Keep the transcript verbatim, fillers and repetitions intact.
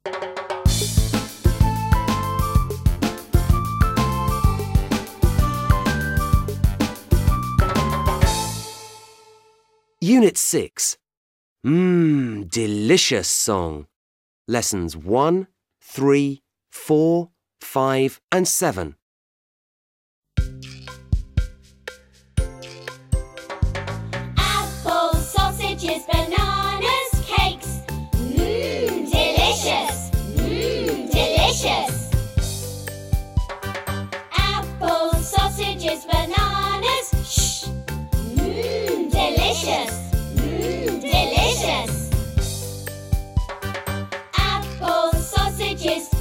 Unit six. Mmm, delicious song. Lessons one, three, four, five and seven. Apples, sausages, bananas, cakes. Mmm, delicious. Mmm, delicious. Apples, sausages, bananas. Shh. Mmm, delicious. Mmm, delicious. Apples, sausages,